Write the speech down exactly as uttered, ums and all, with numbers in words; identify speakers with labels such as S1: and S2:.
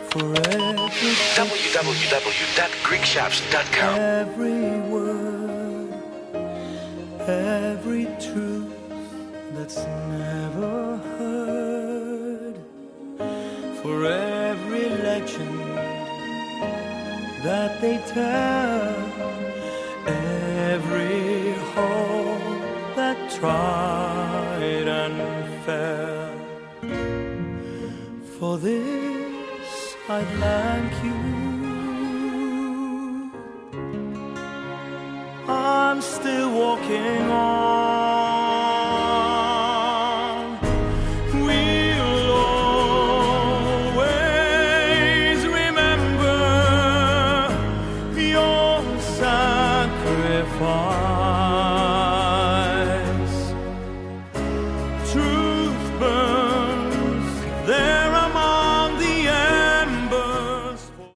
S1: for every
S2: w w w dot greek shops dot com.
S1: every word, every truth that's never heard, for every legend that they tell, every hope that tried and fell. For this I thank you. I'm still walking on. We'll always remember your sacrifice.